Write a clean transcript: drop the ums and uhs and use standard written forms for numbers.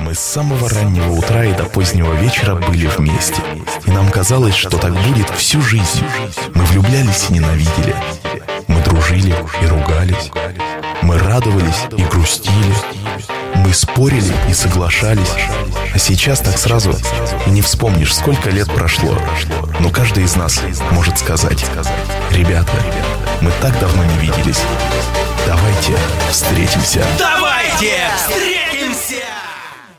Мы с самого раннего утра и до позднего вечера были вместе. И нам казалось, что так будет всю жизнь. Мы влюблялись и ненавидели. Мы дружили и ругались. Мы радовались и грустили. Мы спорили и соглашались. А сейчас так сразу и не вспомнишь, сколько лет прошло. Но каждый из нас может сказать: ребята, мы так давно не виделись. Давайте встретимся. Давайте встретимся!